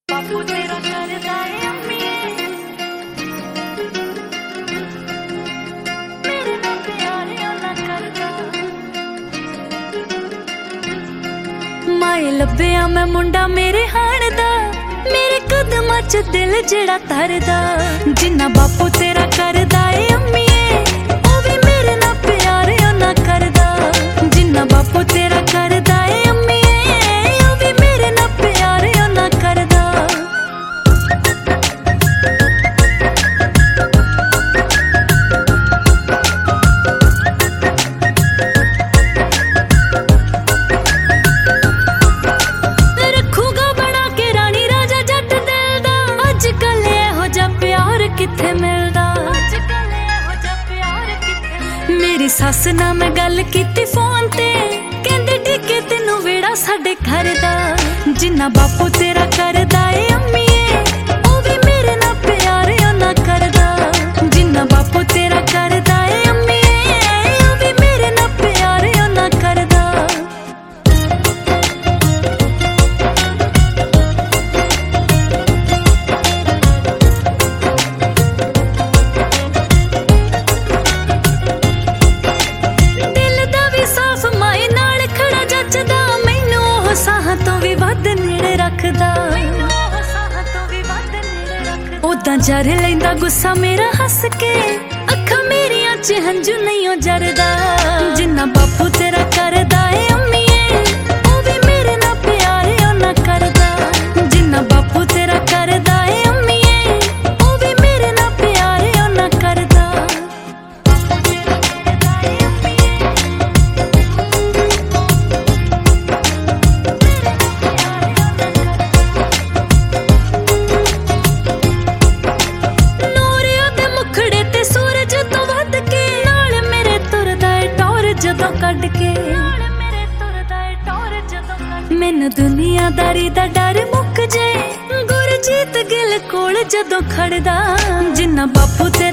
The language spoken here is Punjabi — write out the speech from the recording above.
ਬਾਪੂ ਤੇਰਾ ਕਰਦਾ ਏ ਅੰਮੀਏ ਮੇਰੇ ਨਾਲ ਪਿਆਰ ਨਾ ਕਰਦਾ। ਮਾਏ ਲੱਭਿਆ ਮੈਂ ਮੁੰਡਾ ਮੇਰੇ ਹਾਣ ਦਾ, ਮੇਰੇ ਕਦਮਾਂ 'ਚ ਦਿਲ ਜਿਹੜਾ ਧਰਦਾ। ਜਿੰਨਾ ਬਾਪੂ ਤੇਰਾ ਕਰਦਾ ਏ ਅੰਮੀਏ ਉਹ ਵੀ ਮੇਰੇ ਨਾਲ ਪਿਆਰ ਨਾ ਕਰਦਾ। ਜਿੰਨਾ ਬਾਪੂ ਤੇਰਾ ਕਰਦਾ ਏ ਅੰਮੀਏ ਉਹ ਵੀ ਮੇਰੇ ਨਾਲ ਪਿਆਰ ਨਾ ਕਰਦਾ। ਰੱਖੂਗਾ ਬਣਾ ਕੇ ਰਾਣੀ ਰਾਜਾ ਜੱਟ ਦਿਲ ਦਾ, ਅੱਜ ਕੱਲ ਇਹੋ ਜਿਹਾ ਪਿਆਰ ਕਿੱਥੇ ਮਿਲਦਾ। ਮੇਰੀ ਸੱਸ ਨਾਲ ਮੈਂ ਗੱਲ ਕੀਤੀ ਫੋਨ ਤੇ, ਕਹਿੰਦੇ ਟਿੱਕੇ ਤੈਨੂੰ ਵੇੜਾ ਸਾਡੇ ਘਰ ਦਾ। ਜਿੰਨਾ ਬਾਪੂ ਤੇਰਾ ਕਰਦਾ ਏ ਅੰਮੀਏ ਉਹ ਵੀ ਮੇਰੇ ਨਾਲ ਪਿਆਰ ਨਾ ਕਰਦਾ। ਜਿੰਨਾ ਬਾਪੂ ਤੇਰਾ ਕਰਦਾ ਏ ਅੰਮੀਏ ਉਹ ਵੀ ਮੇਰੇ ਨਾਲ ਪਿਆਰ ਨਾ ਕਰਦਾ। ਤੋਂ ਵੀ ਵੱਧ ਨੇੜੇ ਰੱਖਦਾ, ਉਦਾਂ ਜਰ ਲੈਂਦਾ ਗੁੱਸਾ ਮੇਰਾ ਹੱਸ ਕੇ, ਅੱਖਾਂ ਮੇਰੀਆਂ 'ਚ ਹੰਝੂ ਨਹੀਂ ਉਹ ਜਰਦਾ। ਜਿੰਨਾ ਬਾਪੂ ਤੇਰਾ ਕਰਦਾ ਏ ਅੰਮੀਏ ਉਹ ਵੀ ਮੇਰੇ ਨਾਲ ਪਿਆਰ ਨਾ ਕਰਦਾ। ਜਿੰਨਾ ਬਾਪੂ ਤੇਰਾ ਕਰਦਾ ਏ ਅੰਮੀਏ ਉਹ ਵੀ ਮੇਰੇ ਨਾਲ ਪਿਆਰ ਨਾ ਕਰਦਾ। ਜਦੋਂ ਕੱਢ ਕੇ ਮੈਨੂੰ ਦੁਨੀਆਦਾਰੀ ਦਾ ਡਰ ਮੁੱਕ ਜੇ, ਗੁਰਜੀਤ ਗਿੱਲ ਕੋਲ ਜਦੋਂ ਖੜਦਾ। ਜਿੰਨਾ ਬਾਪੂ ਤੇ